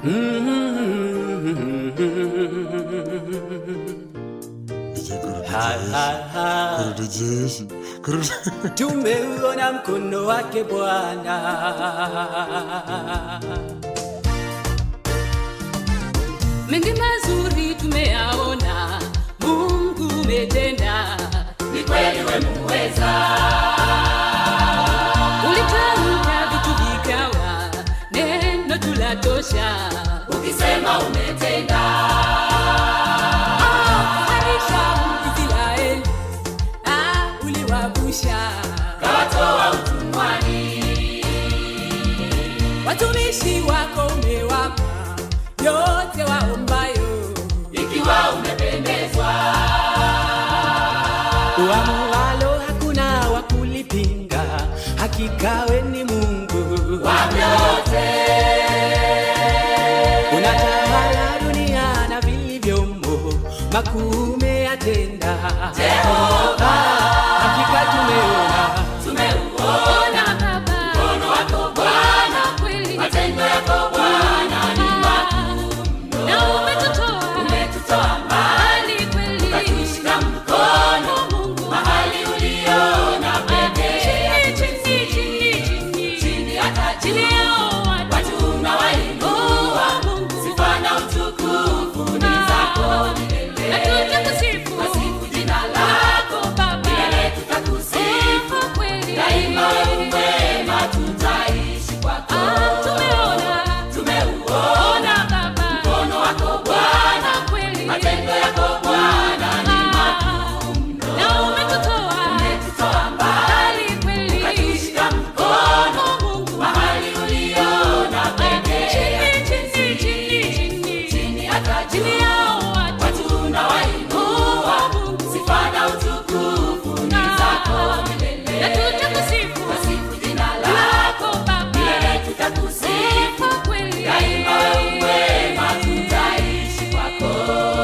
Tumeuona mkono wake Bwana, mengi mazuri tumeyaona, Mungu umetenda, ni kweli wewe muweza. Ulitamka vitu vikawa, neno tulatosha, ukisema umetenda. Israeli, uliwavusha, kawatoa utumwani. watumishi wako umewapa yote waombayo, ikiwa umependezwa. Uamualo hakuna wa kulipinga, hakika wewe ni Mungu wa vyote. Unatawala dunia na vilivyomo, makuu umeyatenda Jehova. Hakika tumeuona mkono wako Bwana, matendo yako Bwana ni makuu mno. na umetutoa mbali kweli, ukatushika mkono mahali uliona pekee. Chini hata juu watu unawainua, sifa na utukufu ni zako milele. Wasifu jina lako milele, tutakusifu daima. Wewe mwema, tutaishi kwako. Tumeuona mkono wako Bwana, matendo yako Bwana ni makuu mno. Umetutoa mbali, ukatushika mkono mahali uliona pekee. Chini hata juu watu unawainua, sifa na utukufu ni zako milele. Wasifu jina lako milele, tutakusifu daima. Wewe mwema, tutaishi kwako.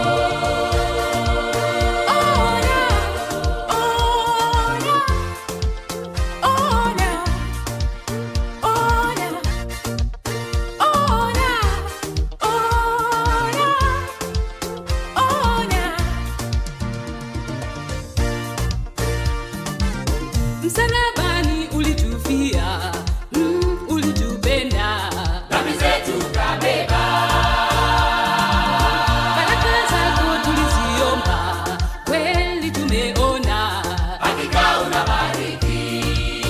Msalabani ulitufia, ulitupenda, Dhambi zetu kabeba, baraka zako tuliziomba, kweli tumeona, hakika unabariki.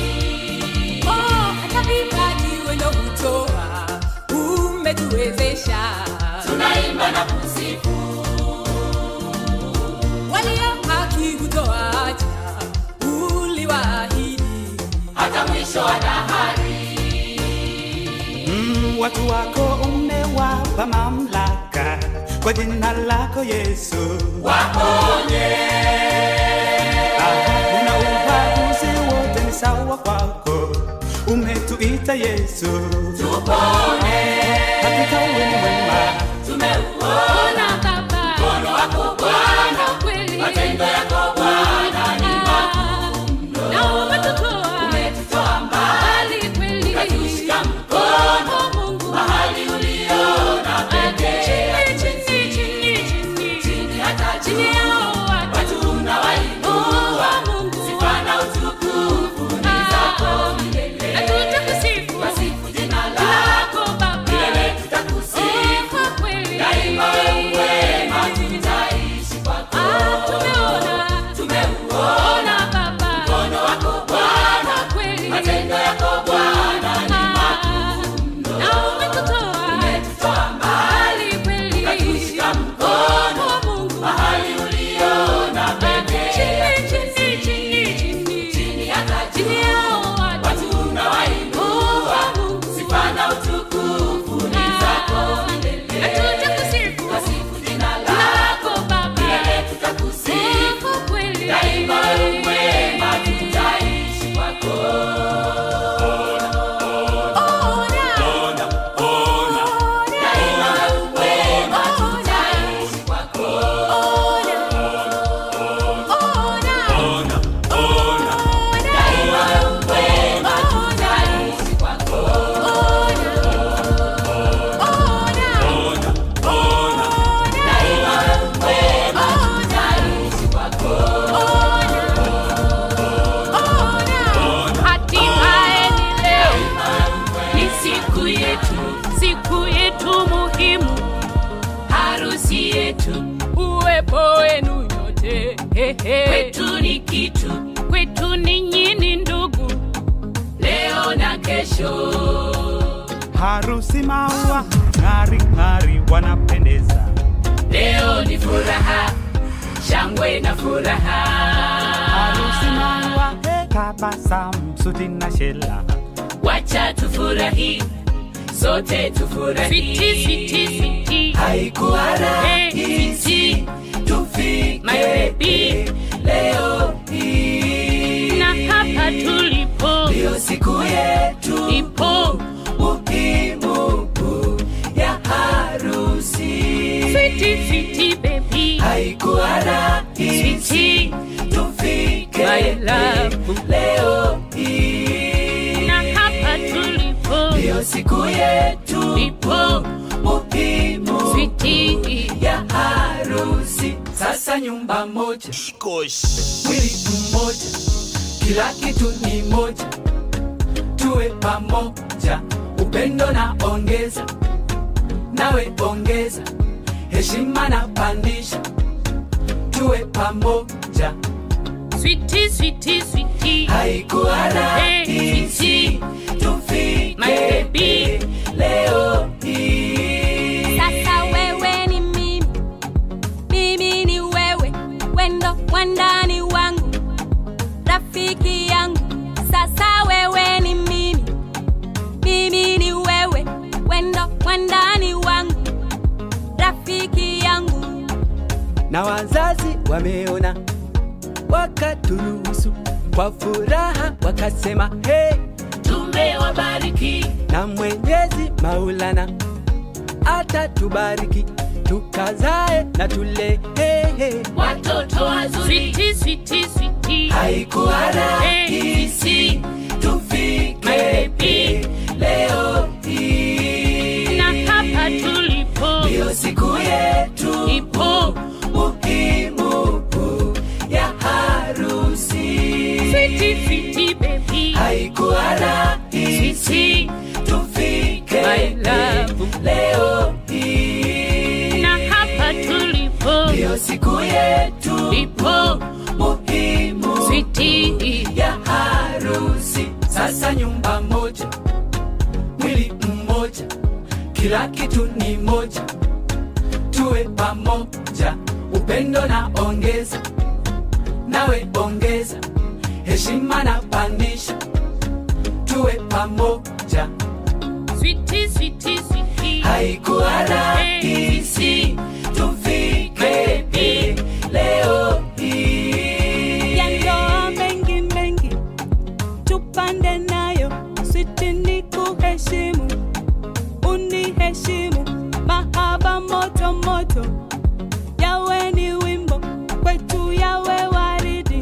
hata vipaji wewe hutoa, umetuwezesha, Tunaimba na kusifu, walio haki hutoacha, uliwaahidi, hata mwisho wa dahari. Watu wako umewapa mamlaka, kwa jina lako Yesu Waponye, una ubaguzi wote ni sawa kwako, umetuita Yesu tupone. hakika wewe ni mwema. Tumeuona mkono wako Bwana, kweli, matendo yako Bwana ni makuu mno. na umetutoa mbali kweli, ukatushika mkono mahali uliona pekee. Chini hata juu watu unawainua, sifa na utukufu ni zako milele. Wasifu jina lako milele, tutakusifu daima. Wewe mwema, tutaishi kwako. kwetu ni kitu, kwetu ninyi ni ndugu, leo na kesho. Harusi maua ng'ari ng'ari wanapendeza, leo ni furaha, shangwe na furaha. Harusi maua tabasamu suti na shela, wacha tufurahi, sote tufurahi. Sweetie, sweetie, sweetie, haikuwa rahisi tufike my baby leo hii, na hapa tulipo ndio siku yetu ipo muhimu ya harusi. Sweetie, sweetie baby, haikuwa rahisi sweetie, tufike my love leo hii, na hapa tulipo ndio siku yetu ipo muhimu sweetie ya harusi. Sasa nyumba moja, mwili mmoja, kila kitu ni moja, tuwe pamoja, upendo na ongeza, nawe ongeza, heshima na pandisha, tuwe pamoja. Sweetie, sweetie, sweetie, haikuwa rahisi tufike my baby leo hii. Sasa wewe ni mimi, mimi ni wewe, wendo wandani wangu, rafiki yangu. Sasa wewe ni mimi, mimi ni wewe, wendo wandani wangu, rafiki yangu. Na wazazi wameona, wakaturuhusu kwa furaha, wakasema hey, tumewabariki na Mwenyezi Maulana atatubariki, tukazae na tule hey, hey. watoto wazuri. sweetie, sweetie, sweetie, haikuwa rahisi tufike my baby leo hii, na hapa tulipo ndio siku yetu ipo muhimu ya harusi. sweetie, sweetie baby, haikuwa rahisi sweetie, tufike my love leo hii, na hapa tulipo ndio siku yetu ipo muhimu sweetie ya harusi. Sasa nyumba moja, mwili mmoja, kila kitu ni moja, tuwe pamoja, upendo na ongeza, nawe ongeza, heshima na pandisha, tuwe pamoja. sweetie, sweetie, sweetie, haikuwa rahisi tufike leo hii, ya ndoa mengi mengi tupande nayo, sweetie ni kuheshimu, uniheshimu, mahaba moto moto, yawe ni wimbo kwetu, yawe waridi,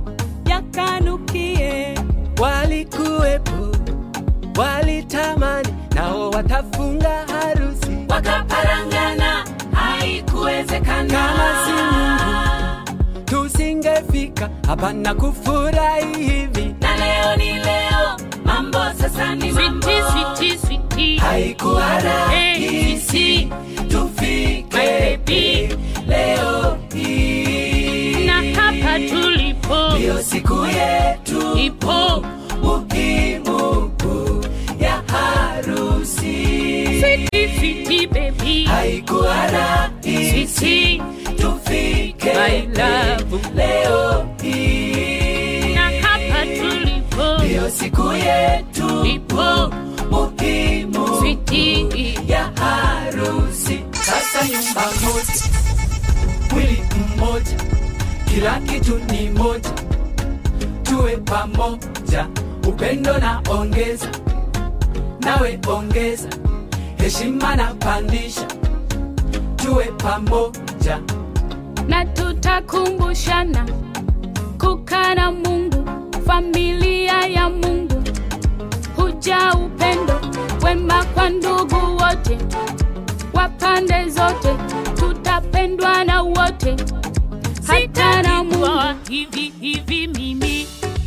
yakanukie. Walikuwepo, walitamani, nao watafunga harusi, wakaparangana, haikuwezekana. kama si Mungu tusingefika hapa na kufurahi hivi. na leo ni leo, mambo sasa ni mambo. sweetie, sweetie, sweetie, haikuwa rahisi tufike my baby leo hii, na hapa tulipo ndio siku yetu ipo muhimu ya harusi. sweetie, sweetie baby, haikuwa rahisi sweetie, tufike my love leo hii, na hapa tulipo ndio siku yetu ipo muhimu sweetie ya harusi. Sasa nyumba moja, mwili mmoja, kila kitu ni moja, tuwe pamoja, upendo na ongeza, nawe ongeza, heshima na pandisha, tuwe pamoja. na tutakumbushana kukaa na Mungu, familia ya Mungu, huja upendo wema kwa ndugu wote, wa pande zote, tutapendwa na wote, hata na Mungu. Hivi hivi mimi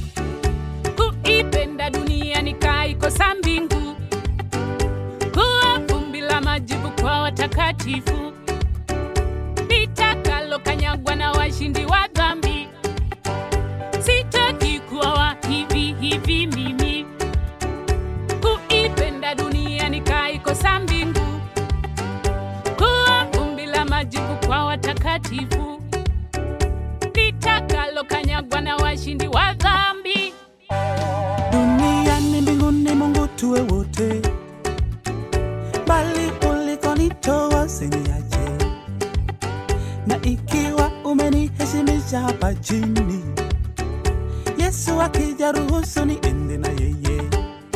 kuipenda dunia nikaikosa mbingu, kuwa vumbi la majibu kwa watakatifu, nitakalo kanyagwa na washindi wa dhambi. ikaikosa mbingu kuwa vumbi la majibu kwa watakatifu, litakalo kanyagwa na washindi wa dhambi. Duniani mbinguni Mungu tuwe wote, bali ulikonitoa usiniache. Na ikiwa umeniheshimisha hapa chini, Yesu akija ruhusu niende na yeye.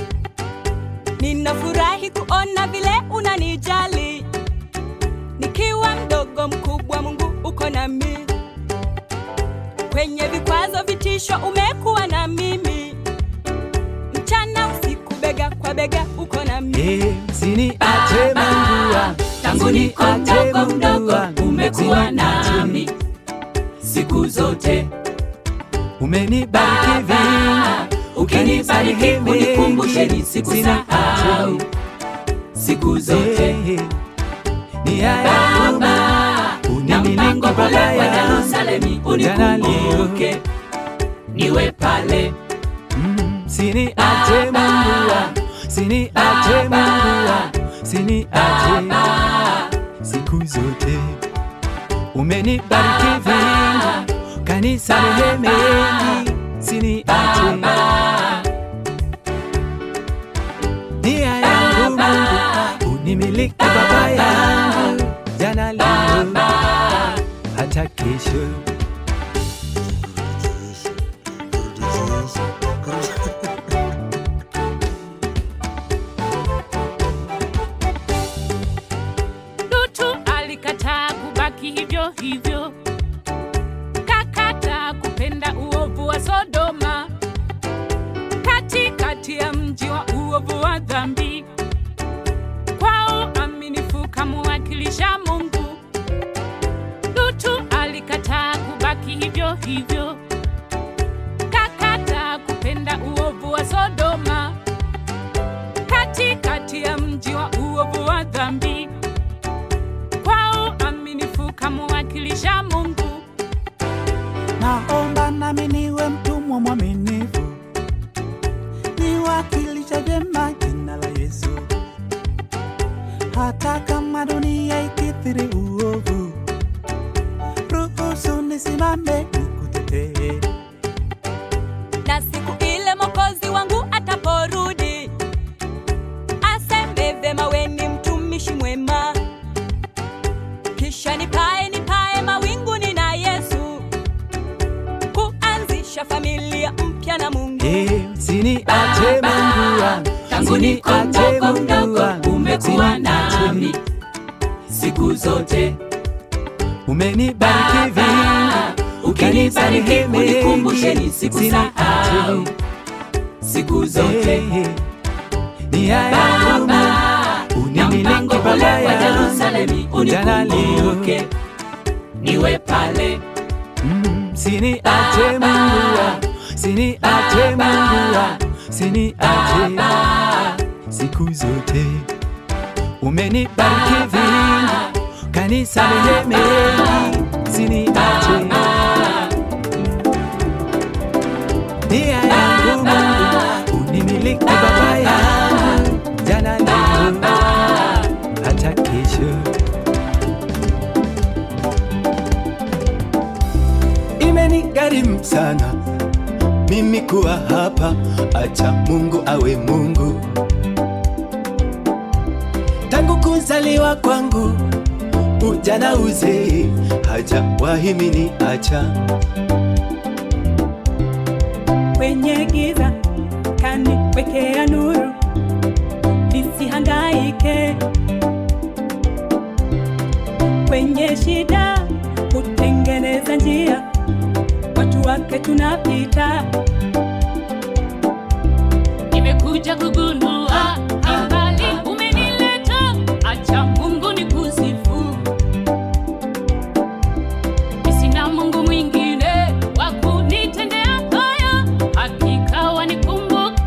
Ninafurahi kuona vile unanijali, nikiwa mdogo mkubwa Mungu uko nami. Kwenye vikwazo vitisho umekuwa na mimi, mchana usiku bega kwa bega uko nami. Usiniache Mungu, tangu niko mdogo umekuwa nami siku zote. umenibariki vingi, Ukinibariki unikumbushe nisikusahau siku zote. Nia yangu Na mpango ule wa Yerusalemu unikumbuke niwe pale. Usiniache Mungu, usiniache Mungu, usiniache siku zote. Umenibariki vingi, ukanisamehe mengi, usiniache. Nia yangu Mungu, unimiliki baba yangu, jana leo hata kesho. Lutu alikataa kubaki hivyo hivyo, kakata kupenda uovu wa Sodoma, katikati ya mji wa uovu wa dhambi. Kwa uaminifu kamwakilisha Mungu, Lutu alikataa kubaki hivyo hivyo, kakata kupenda uovu wa Sodoma, katikati ya mji wa uovu wa dhambi. Kwa uaminifu kamwakilisha Mungu. Naomba nami niwe mtumwa mwaminifu, niwakilisha vyema jina la Yesu. Hata kama dunia ikithiri uovu, ruhusu nisimame nikutetee. Na siku ile Mwokozi wangu ataporudi, aseme vema we ni mtumishi mwema. Kisha nipae mawinguni na Yesu, kuanzisha familia mpya na Mungu. Usiniache Mungu, Tangu niko mdogo umekuwa nami siku zote. umenibariki vingi, Ukinibariki unikumbushe nisikusahau siku zote. Nia yangu Mungu, Na mpango unimiliki ule baba wa yangu, Yerusalemu jana leo. unikumbuke niwe pale. Usiniache Mungu, usiniache Mungu, usiniache siku zote. Umenibariki vingi, ukanisamehe mengi, usiniache. Nia yangu Mungu, unimiliki baba yangu, jana leo hata kesho. Imenigharimu sana mimi kuwa hapa, acha Mungu awe Mungu. Tangu kuzaliwa kwangu, ujana uzee, hajawahi kuniacha. Kwenye giza kaniwekea nuru, nisihangaike. Kwenye shida hutengeneza njia, watu wake tunapita. Nimekuja kugundua mbali umenileta, acha Mungu nikusifu. Sina Mungu mwingine wa kunitendea haya, hakika wanikumbuka.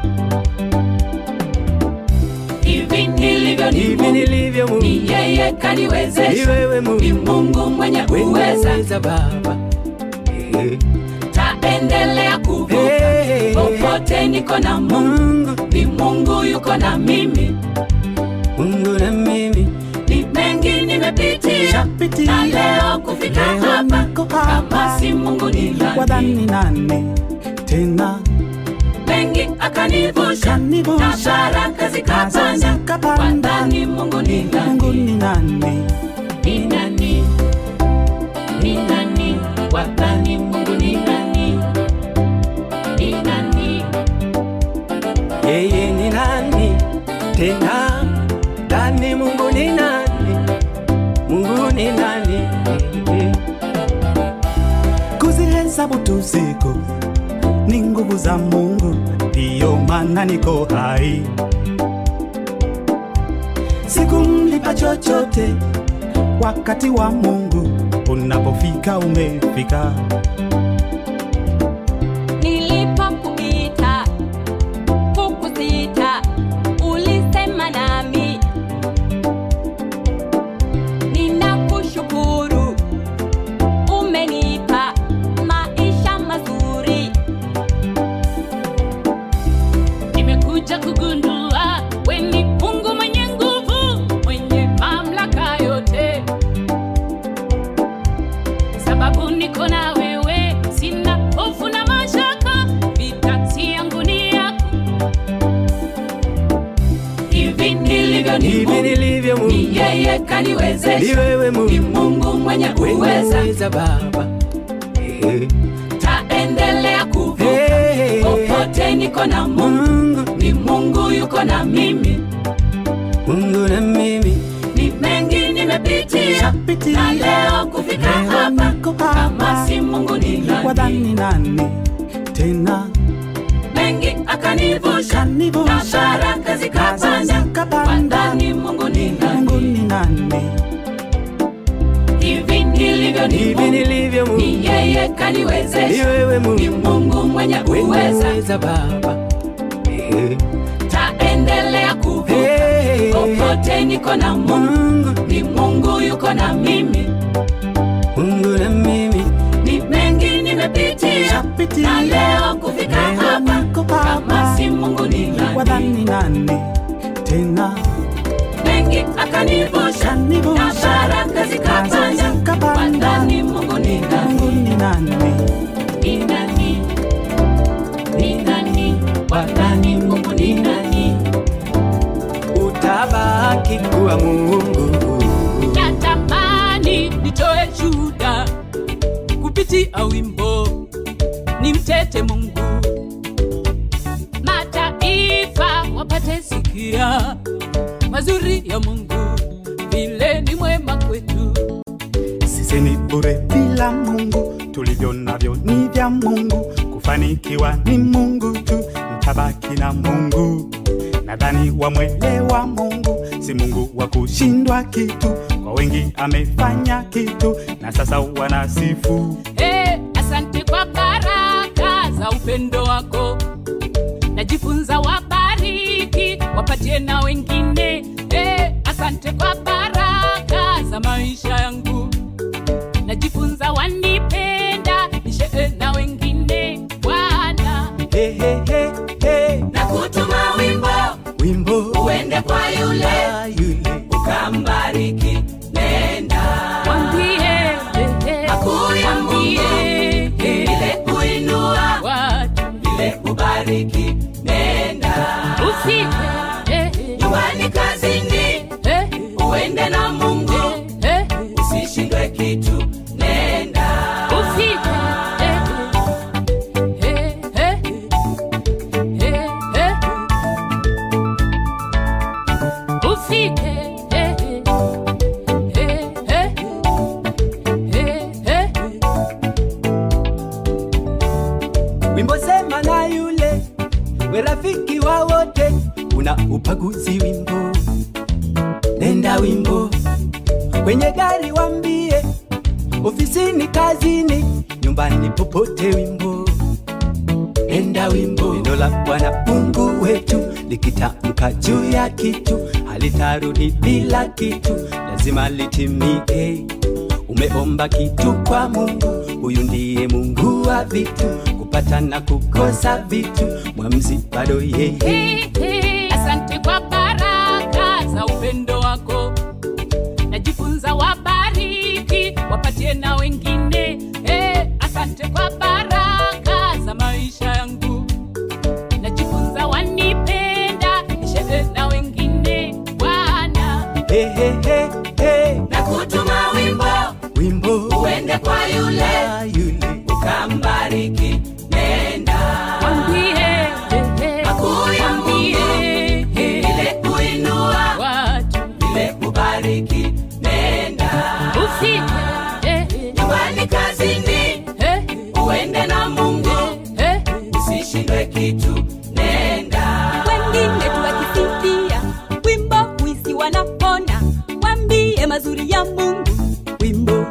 Hivi nilivyo Mungu, ni yeye kaniwezesha. Ni Mungu mwenye uweza Baba. Taendelea kuvuka popote niko na Mungu. Ni Mungu yuko na mimi. Mungu na mimi ni mengi nimepitia, na leo kufika hapa, kama si Mungu ni nani? Wadhani nani tena? Mengi akanivusha, na baraka zikapanda, wadhani Mungu ni nani? Mungu ni nani? Ni nani? Ni nani? Wadhani Mungu ni nani? Ni nani? yeye ni nani tena? Dani Mungu ni nani? Mungu ni nani? Kuzihesabu tu siku ni nguvu za Mungu, ndiyo maana niko hai. Sikumlipa chochote, wakati wa Mungu unapofika umefika. Nilipokuita hukusita, ulisema nami. Ninakushukuru, umenipa maisha mazuri. Nimekuja kugundua wewe ni Mungu mwenye nguvu, mwenye mamlaka yote. Sababu niko na wewe, sina hofu na mashaka, vita si yangu ni yako. Hivi nilivyo Mungu, ni yeye kaniwezesha. Ni wewe Mungu, ni Mungu mwenye uweza. Baba. Taendelea kuvuka, popote niko na Mungu, ni Mungu yuko na mimi. Mungu na mimi ni mengi nimepitia, na leo kufika hapa, kama si Mungu ni nani? Wadhani nani tena? Mengi akanivusha, na baraka zikapanda, wadhani Mungu ni nani? Mungu ni nani? Hivi nilivyo Mungu, ni yeye kaniwezesha. Ni wewe Mungu, ni Mungu mwenye uweza. Baba. Taendelea kuvuka, popote niko na Mungu, ni Mungu yuko na mimi. Mungu na mimi ni mengi nimepitia, na leo kufika hapa, kama si Mungu ni nani? Wadhani nani tena? Mengi akanivusha, na baraka zikapanda, wadhani Mungu ni nani? Mungu ni nani? Ni nani? Ni nani? Wadhani Mungu ni nani? utabaki kuwa Mungu. Natamani nitoe shuhuda kupitia wimbo, nimtete Mungu, mataifa wapate sikia mazuri ya Mungu, vile ni mwema kwetu. Sisi ni bure bila Mungu, tulivyo navyo ni vya Mungu, kufanikiwa ni Mungu tu, mtabaki na Mungu. Nadhani wamwelewa Mungu, si Mungu wa kushindwa kitu, kwa wengi amefanya kitu, na sasa wanasifu. Asante kwa baraka za upendo wako, najifunza wabariki, wapatie na wengine. Asante kwa baraka za maisha yangu, najifunza wanipenda, nishe na wengine. Bwana na kutuma wimbo uende kwa yule ukambariki, nenda mwambie akuambie ile kuinua, ile kubariki, nenda ufike nyumbani, kazini, uende na Mungu, usishindwe kitu, nenda ufike Wimbo sema na yule, we rafiki wa wote, una upaguzi wimbo. Nenda wimbo, kwenye gari wambie, ofisini, kazini, nyumbani, popote wimbo. Nenda wimbo, neno la Bwana Mungu wetu likitamka juu ya kitu, halitarudi bila kitu, lazima litimie. Umeomba kitu kwa Mungu, huyu ndiye Mungu wa vitu, kupata na kukosa vitu, mwamuzi bado yeye. asante kwa baraka za upendo Hey, hey, hey, hey. na kutuma wimbo uende kwa yule ukambariki. Nenda Mwambie, makuu ya Mungu, ile kuinua watu ile kubariki. Nenda ufike, nyumbani, kazini, uende na Mungu, usishindwe kitu. Nenda Wengine tu wakisikia wimbo huisi wanapona, wambie mazuri ya Mungu. Wimbo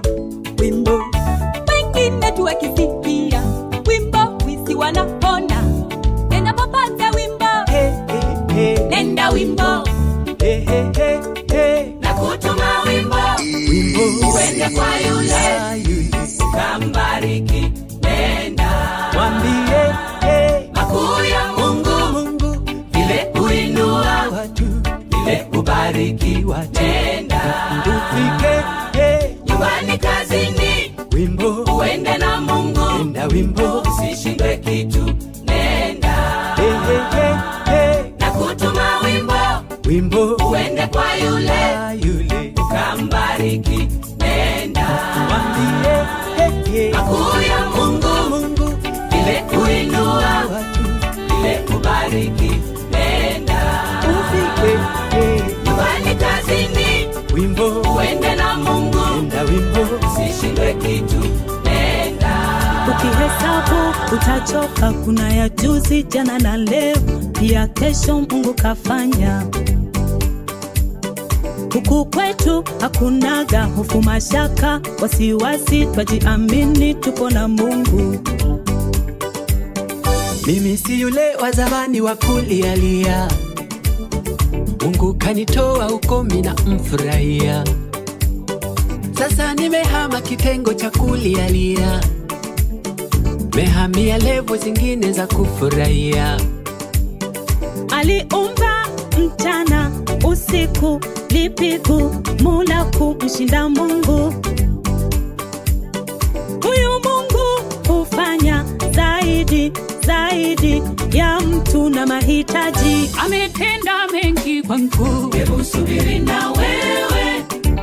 wengine tu wakisikia wimbo huisi wanapona, nenda popote wimbo, Hey, hey, hey. nenda wimbo, Hey, hey, hey, hey. na kutuma wimbo uende kwa yule ukambariki. Nenda Mwambie, hey, makuu ya Mungu, ile kuinua watu ile kubariki. Nenda ufike, hey, nyumbani, kazini, wimbo, uende na Mungu, nenda wimbo. usishindwe kitu. Nenda Hey, hey, hey, hey. na kutuma Wimbo uende kwa yule ukambariki. Nenda mwambie, hey, hey. makuu ya Mungu, ile kuinua Watu ile kubariki. Nenda ufike, hey, nyumbani, kazini, wimbo, uende na Mungu, nenda wimbo. usishindwe kitu. Nenda Ukihesabu utachoka, kuna ya juzi, jana na leo, pia kesho Mungu kafanya. Huku kwetu hakunaga hofu, mashaka, wasiwasi, twajiamini tuko na Mungu. Mimi si yule wa zamani wa kulialia, Mungu kanitoa huko, mina mfurahia. Sasa nimehama kitengo cha kulialia, mehamia levo zingine za kufurahia. Aliumba mchana usiku, lipigu mula kumshinda Mungu. Huyu Mungu hufanya zaidi ya mtu na mahitaji. ametenda mengi kwangu. hebu subiri na wewe,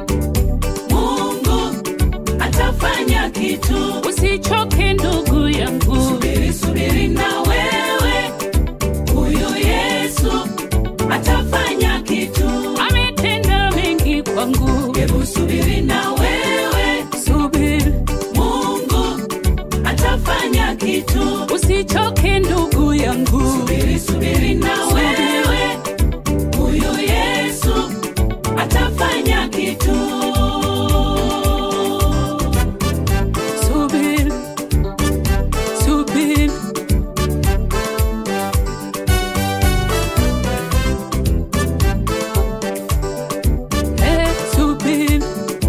Mungu atafanya kitu. Usichoke ndugu yangu, Subiri na wewe, huyu Yesu atafanya kitu. ametenda mengi kwangu. Hebu subiri na wewe, Subiri, Mungu atafanya kitu. usichoke ndugu yangu. Subiri na wewe, huyu Yesu atafanya kitu. Subiri, subiri, subiri.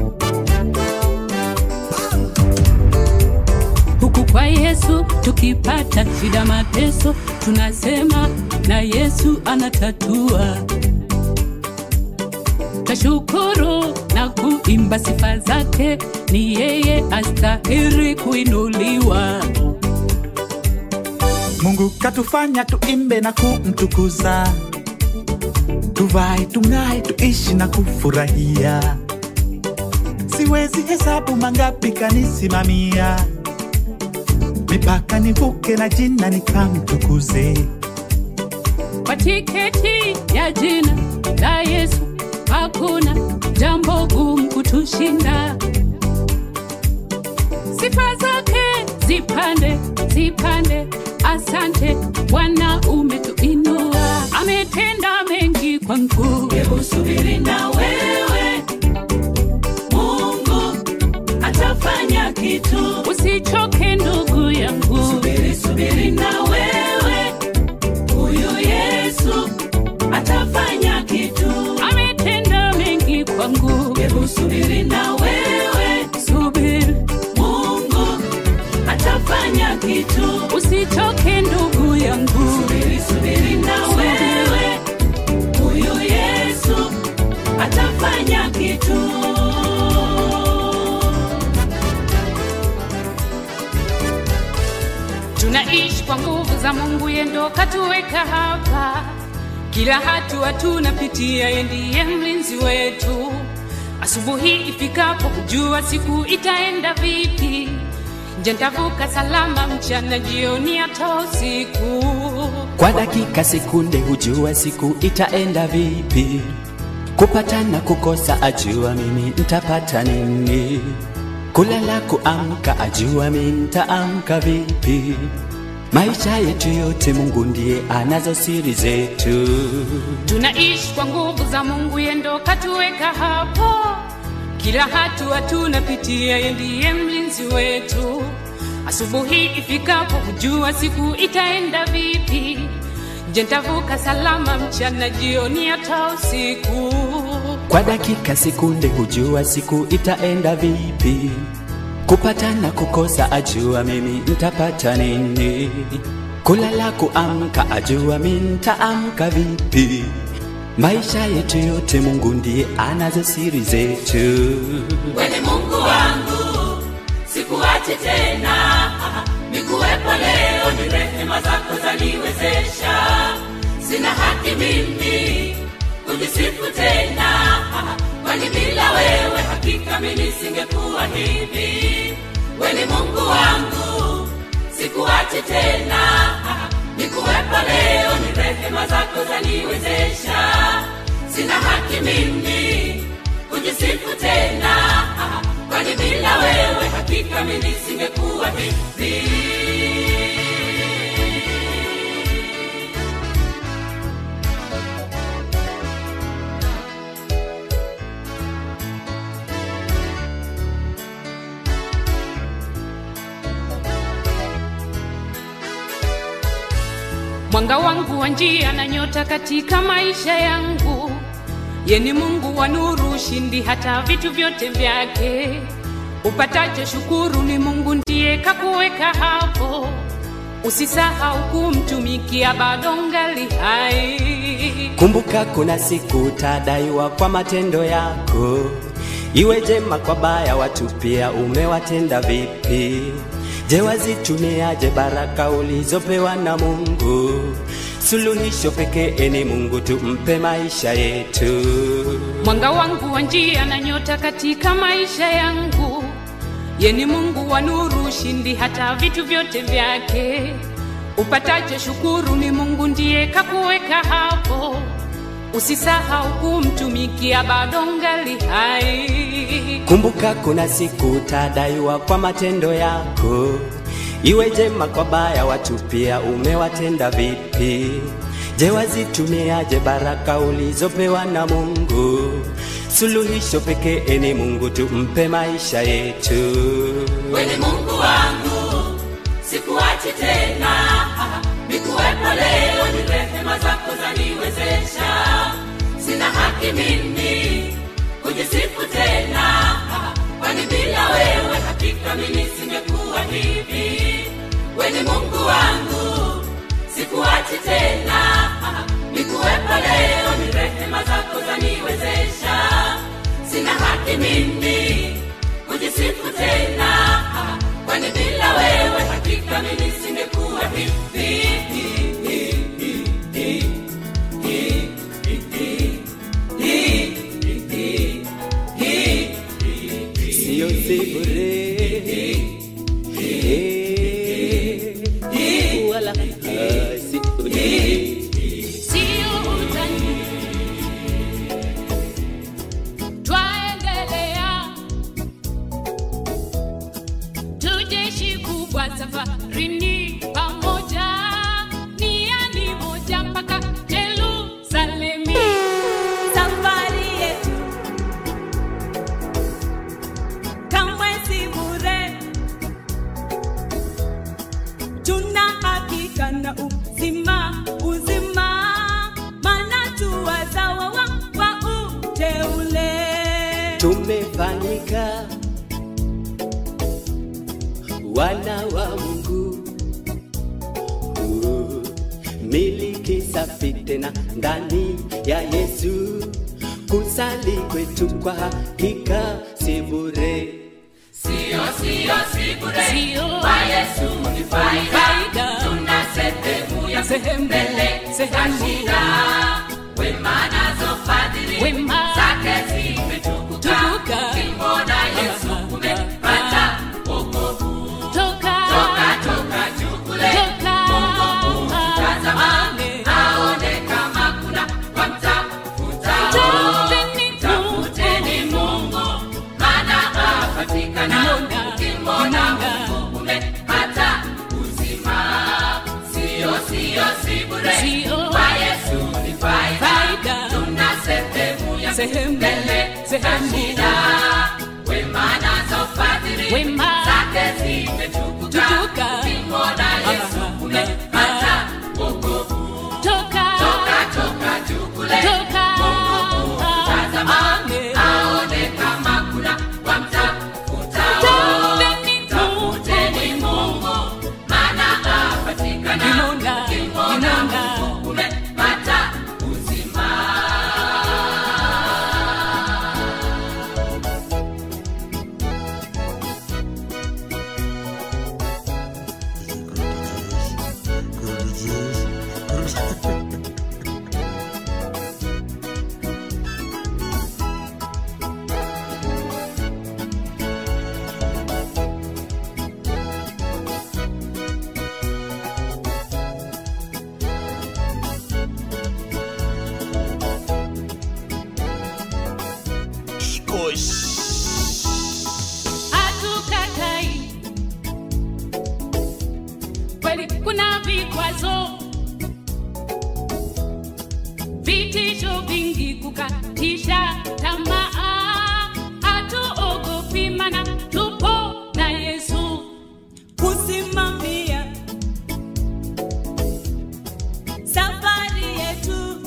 Huku kwa Yesu tukipata shida, mateso, tunasema na Yesu anatatua. Tashukuru na kuimba sifa zake, ni yeye astahili kuinuliwa. Mungu katufanya tuimbe na kumtukuza, tuvae tung'ae, tuishi na kufurahia. Siwezi hesabu mangapi kanisimamia, mipaka nivuke na jina nikamtukuze. Kwa tiketi ya jina la Yesu hakuna jambo gumu kutushinda. Sifa zake zipande, zipande. Asante Bwana, umetuinua. Ametenda mengi kwangu. Hebu subiri na wewe, Mungu atafanya kitu. Usichoke ndugu yangu. Subiri na wewe, huyu Yesu atafanya kitu. Ametenda mengi kwangu. Hebu subiri na wewe, Subiri, Mungu atafanya kitu. usichoke ndugu yangu. Subiri na wewe, huyu Yesu atafanya kitu. Tunaishi kwa nguvu za Mungu, yeye ndo katuweka hapa. Kila hatua tunapitia, yeye ndiye mlinzi wetu. Asubuhi ifikapo kujua siku itaenda vipi. Je, nitavuka salama mchana, jioni hata usiku. Kwa dakika sekunde hujua siku itaenda vipi. Kupata na kukosa ajua mimi nitapata nini. Kulala kuamka ajua mimi nitaamka vipi. Maisha yetu yote Mungu ndiye anazo siri zetu. Tunaishi kwa nguvu za Mungu, yeye ndo katuweka hapo. Kila hatua tunapitia, yeye ndiye mlinzi wetu. Asubuhi ifikapo kujua siku itaenda vipi. Je, nitavuka salama mchana, jioni hata usiku. Kwa dakika sekunde hujua siku itaenda vipi. Kupata na kukosa ajua mimi nitapata nini. Kulala kuamka ajua mimi nitaamka vipi. Maisha yetu yote Mungu ndiye anazo siri zetu. Wewe Mungu wangu, sikuache tena. Nikuwepo leo, ni rehema zako zaniwezesha. Sina haki mimi kujisifu tena, kwani bila wewe hakika mimi nisingekuwa hivi. Wewe Mungu wangu, sikuache tena. Nikuwepo leo, ni rehema zako zaniwezesha. Sina haki mimi kujisifu tena, kwani bila wewe hakika mimi nisingekuwa hivi. Mwanga wangu wa njia na nyota katika maisha yangu. Yeye ni Mungu wa nuru, ushindi hata vitu vyote vyake. Upatacho shukuru, ni Mungu ndiye kakuweka hapo. Usisahau kumtumikia, bado ngali hai. Kumbuka kuna siku utadaiwa kwa matendo yako. Iwe jema kwa baya, watu pia umewatenda vipi. Je, wazitumiaje baraka ulizopewa na Mungu? Suluhisho pekee ni Mungu, tumpe maisha yetu. Mwanga wangu wa njia na nyota katika maisha yangu. Yeye ni Mungu wa nuru, ushindi hata vitu vyote vyake. Upatacho shukuru, ni Mungu ndiye kakuweka hapo. Usisahau kumtumikia, bado ngali hai. Kumbuka kuna siku utadaiwa kwa matendo yako. Iwe jema kwa baya, watu pia umewatenda vipi. Je, wazitumiaje baraka ulizopewa na Mungu? Suluhisho pekee ni Mungu, tumpe maisha yetu. Wewe Mungu wangu, sikuache tena. Nikuwepo leo, ni rehema zako zaniwezesha. Sina haki mimi kujisifu tena, kwani bila wewe hakika mimi nisingekuwa hivi. Wewe Mungu wangu, sikuache tena. Nikuwepo leo, ni rehema zako zaniwezesha. Sina haki mimi kujisifu tena, kwani bila wewe hakika mimi nisingekuwa hivi. Sio sibure wala Sio utani, twaendelea. Tujeshi kubwa safarini pamoja. Niani moja mpaka Yerusalemu. Safari yetu kamwe si bure. Tuna hakika na uzima, maana tu wazawa wa uteule. tumefanyika wana wa Mungu. Miliki safi tena ndani ya Yesu. Kusali kwetu kwa hakika si bure. Sio bure. Sio. Kwa Yesu ni faida. Faida. Tuna sehemu ya Sehemu. mbele. Sehemu. Shida wema zake zimetukuka. Ukimwona Yesu umepata wokovu. Toka juu kule, Mungu tazama, aone kama kuna wamtafuta. Tafuteni Mungu, maana apatikana. Ukimwona Mungu umepata uzima. Sio bure, kwa Yesu ni faida. Tuna sehemu mbele za shida. Wema nazo fadhili zake zimetukuka. Ukimwona Yesu umepata wokovu. Toka juu kule, Mungu tazama, aone kama kuna wamtafuta. Tafuteni Mungu, maana apatikana. Ukimwona Mungu umepata uzima. hatukatai kweli kuna vikwazo vitisho vingi kukatisha tamaa hatuogopi maana tupo na Yesu kusimamia safari yetu.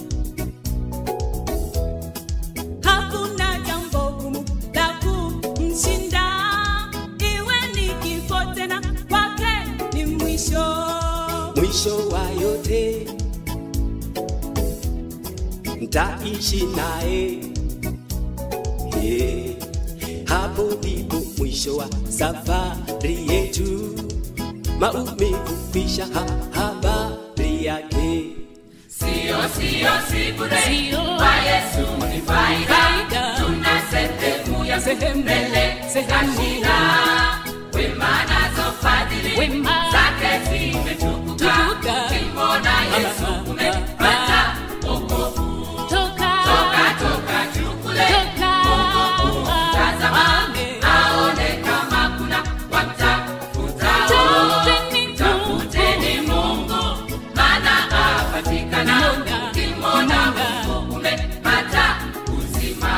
Hakuna jambo gumu la kumshinda, iwe ni kifo tena kwake ni mwisho wa yote. Nitaishi naye, hapo ndipo mwisho wa safari yetu. Maumivu kisha habari yake. Si bure, kwa Yesu ni faida. Tuna sehemu ya mbele za shida. Wema nazo fadhili zake zimetukuka. Ukimwona Yesu umepata wokovu. Toka juu kule, Mungu tazama, aone kama kuna wamtafuta. Tafuteni Mungu, maana apatikana. Ukimwona Mungu umepata uzima.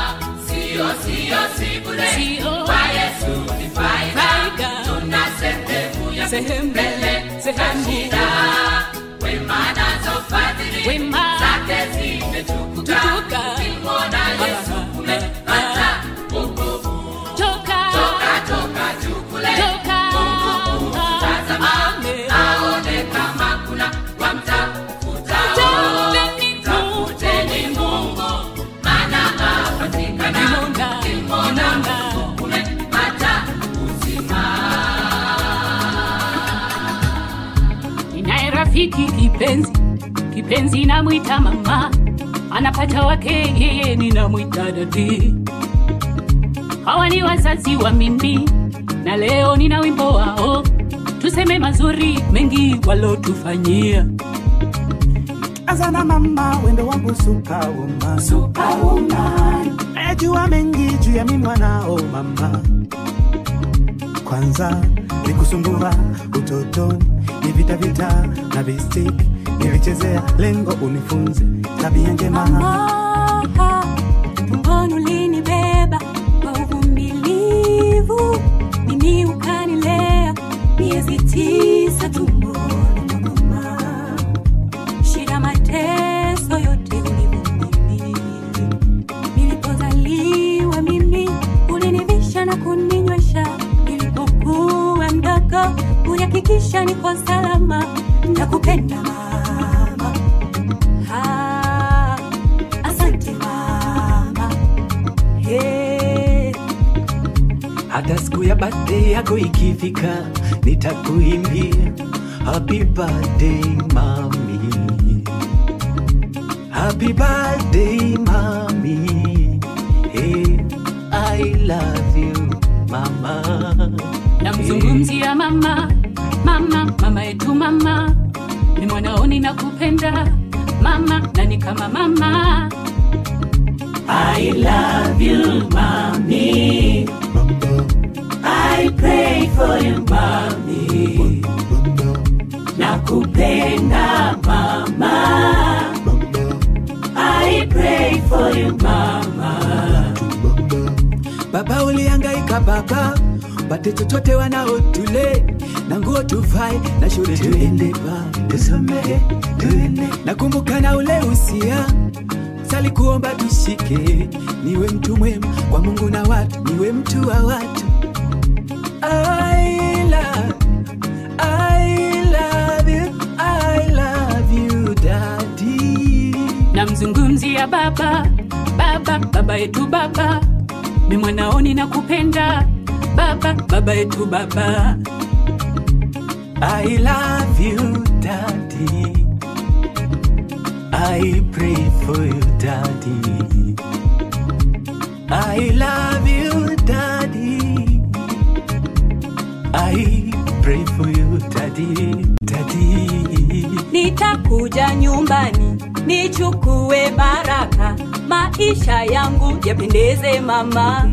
Si bure, kwa Yesu ni faida. Tuna sehemu mbele za shida. Wema nazo fadhili zake zimetukuka. Ukimwona Yesu umepata wokovu. Toka juu kule, Mungu tazama, aone kama kuna wamtafuta. Tafuteni Mungu, maana apatikana. Ukimwona Mungu umepata uzima. ninaye rafiki kipenzi namwita mama anapata wake yeye ninamwita dadi. Hawa ni wazazi wa mimi na leo nina wimbo wao, tuseme mazuri mengi walotufanyia. Azana mama wendo wangu superwoman. Najua mengi juu ya mimi mwanao mama. Kwanza nikusumbua utotoni, ni vita na vistik nilichezea, lengo unifunze tabia njema. Mama, tumboni ulinibeba kwa uvumilivu, mimi ukanilea miezi 9 tumboni mwa mama. Shida mateso yote ulivumilia. Nilipozaliwa mimi ulinivisha na kuninywesha. Nilipokuwa mdogo ulihakikisha niko salama. Nakupenda mama, asante mama. Hata siku ya birthday yako ikifika, nitakuimbia happy birthday mami, Happy birthday, mommy. Hey, I love you, mama. Namzungumzia mama, mama, mama yetu mama. Ni mwanaoni na kupenda mama, na ni kama mama. I love you, mommy. I pray for you, mommy. Nakupenda mama. I pray for you, mama. Baba ulihangaika baba, pate chochote wanaotule, na nguo tuvae, na shule tuende ba, tusome, tuende. Nakumbuka na ule usia, sali kuomba tushike, niwe mtu mwema kwa Mungu na watu, niwe mtu wa watu. I love you, daddy. Namzungumzia baba, baba, baba yetu baba. Ni mwanaoni na kupenda baba, baba yetu baba. I love you, daddy. I pray for you, daddy. I love you, daddy. I pray for you, daddy, daddy. Nitakuja nyumbani, nichukue baraka, maisha yangu yapendeze mama.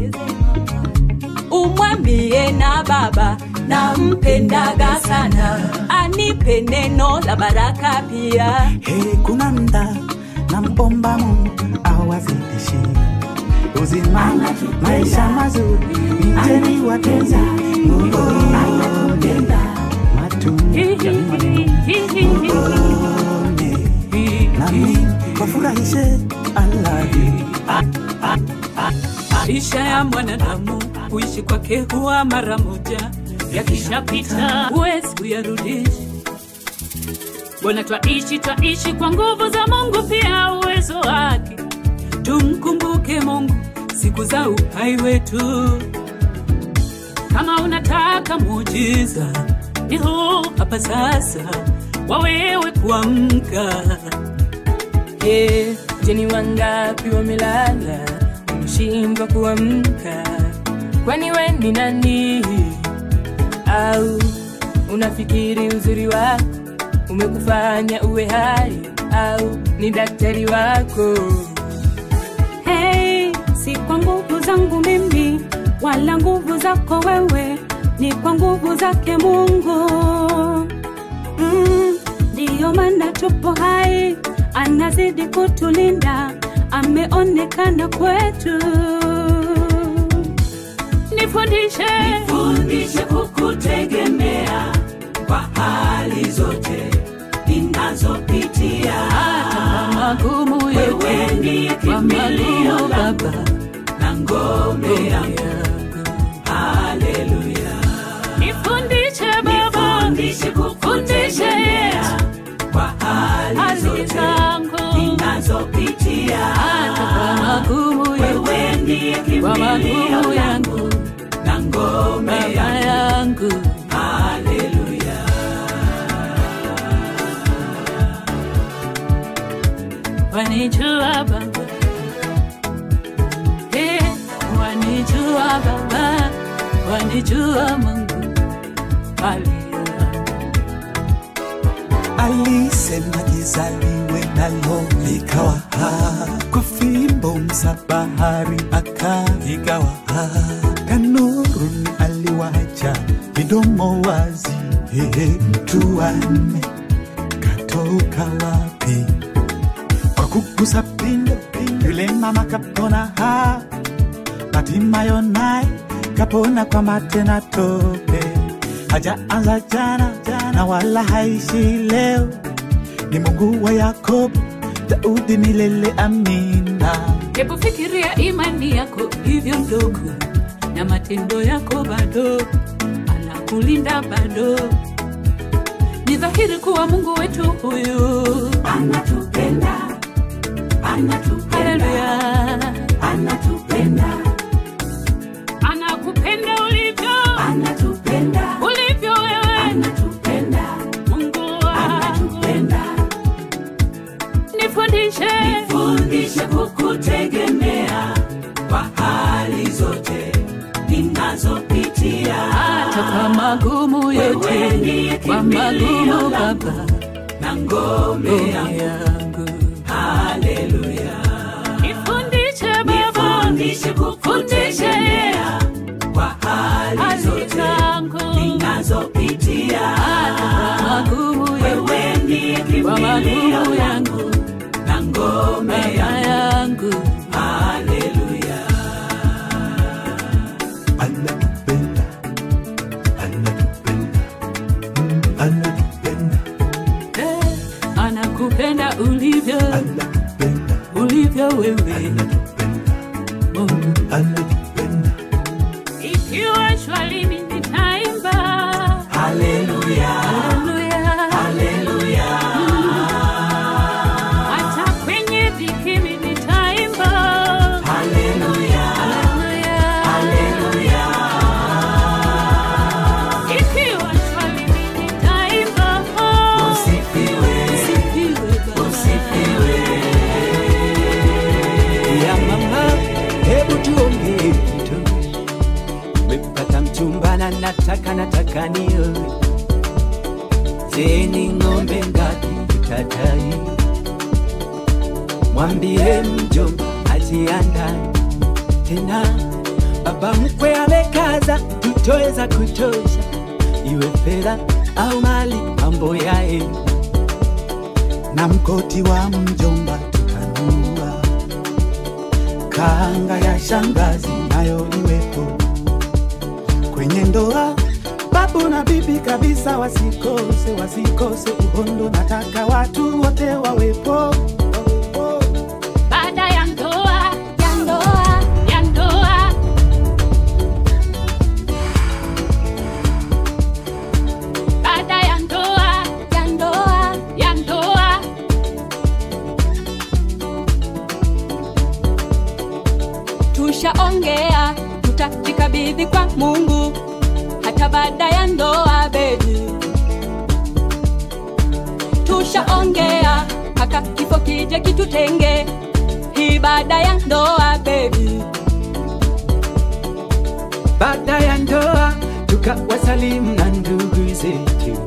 Umwambie na baba, nampendaga sana, anipe neno la baraka pia. Hey, kuna mda nampomba Mungu awazidishe uzima, maisha mazuri, mteni wateza Mungu anatupenda matumbi nami wafurahishe. I love you. Maisha ya mwanadamu kuishi kwake huwa mara moja, yakishapita huwezi kuyarudisha. Bwana twaishi kwa nguvu za Mungu, pia uwezo wake. Tumkumbuke Mungu siku za uhai wetu. Kama unataka muujiza, ni huu hapa sasa, wawewe kuamka. Jeni wangapi wamelala, umeshindwa kuamka? Kwani wewe ni nani? Au unafikiri uzuri wako umekufanya uwe hai? Au ni daktari wako? Hey, si kwa nguvu zangu mimi, wala nguvu zako wewe, ni kwa nguvu zake Mungu. Ndiyo maana tupo hai, anazidi kutulinda, ameonekana kwetu. Nifundishe kukutegemea kwa hali zote ninazopitia. Hata magumu yetu, wewe ndiye kimbilio baba na ngome yangu. Haleluya. Nifundishe baba, Nifundishe kukutegemea kwa hali zote ninazopitia. hata magumu yetu, Wewe ndiye kimbilio yangu na ngome yangu. Haleluya. Wanijua baba, wanijua baba, wanijua Mungu. Haleluya. Alisema kizaliwe nalo likawa, kwa fimbo msabahari akaigawa. Kanuruni aliwacha midomo wazi, mtu wanne katoka wapi? Kwa kugusa pindo, yule mama kapona. Hatimaye naye kapona kwa mate na tope. Hajaanza jana na wala haishi leo, ni Mungu wa Yakobo, Daudi milele, amina. Hebu fikiria imani yako hivyo ndogo, na matendo yako bado, anakulinda bado. Ni dhahiri kuwa Mungu wetu huyu Anatupenda. Haleluya. Anatupenda. Anakupenda ulivyo, Anatupenda. ulivyo wewe. Anatupenda. Mungu wangu, Anatupenda. nifundishe magumu yote, kwa magumu Baba na ngome yangu. Haleluya. Nifundishe Baba, nifundishe kukutegemea kwa hali zote ninazopitia. Wewe ndiye kimbilio yangu na ngome yangu. Haleluya. Anakupenda, anakupenda, anakupenda, anakupenda ulivyo, anakupenda, ulivyo wewe, anakupenda, anakupenda. Ikiwa shwari mimi nitaimba Haleluya, haleluya, haleluya. hata kwenye dhiki mimi nitaimba Haleluya, haleluya, ikiwa shwari mimi nitaimba usifiwe, usifiwe Baba, usifiwe. Ya mama, hebu tuongee kitu. Umepata mchumba na nataka nioe. Je, ni ng'ombe ngapi utadai? Mwambie mjomba ajiandae. Tena baba mkwe amekaza, tutoe za kutosha, iwe fedha au mali, mambo yae. na mkoti wa mjomba tukanunua, kanga ya shangazi nayo iwepo kwenye ndoa. Babu na bibi kabisa wasikose uhondo, nataka watu wote wawepo. baada ya ndoa, ya ndoa, ya ndoa, baada ya ndoa, ya ndoa, ya ndoa, tushaongea tutajikabidhi kwa Mungu hata baada ya ndoa baby. Tushaongea mpaka kifo kije kitutenge, hii baada ya ndoa baby. Baada ya ndoa tukawasalimu na ndugu zetu.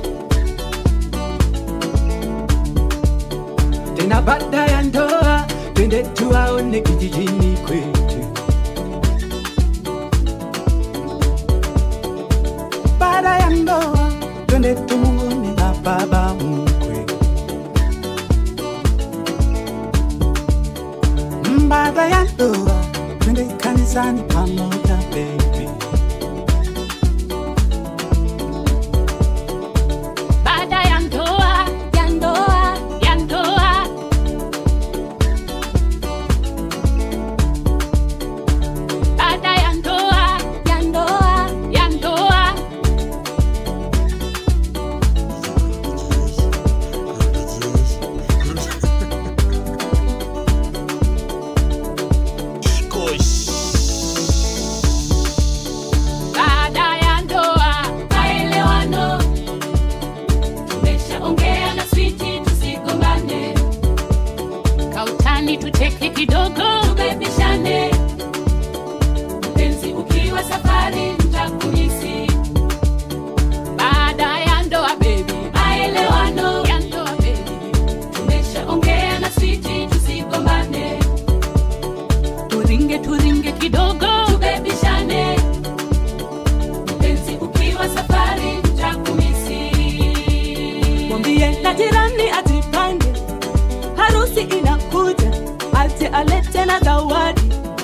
Tena baada ya ndoa twende tuwaone kijijini kwetu. Baada ya ndoa twende tumuone na baba mkwe. Baada ya ndoa twende kanisani pamoja baby. baada ya ndoa, Ya ndoa, ya ndoa, baada ya ndoa, ya ndoa, ya ndoa, baada ya ndoa, Maelewano, tumeshaongea na switi, tusigombane, kautani tucheke kidogo, tubebishane. Mpenzi ukiwa safari nitakumisi. baada ya ndoa baby, Maelewano, ya ndoa baby, tumeshaongea na switi, tusigombane, turinge kidogo, tubebishane. Mpenzi ukiwa safari nitakumisi. mwambie na jirani ajipange, harusi inakuja, aje alete na zawadi.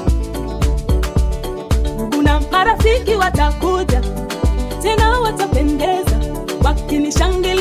Ndugu na marafiki watakuja, tena watapendeza, wakinishangilia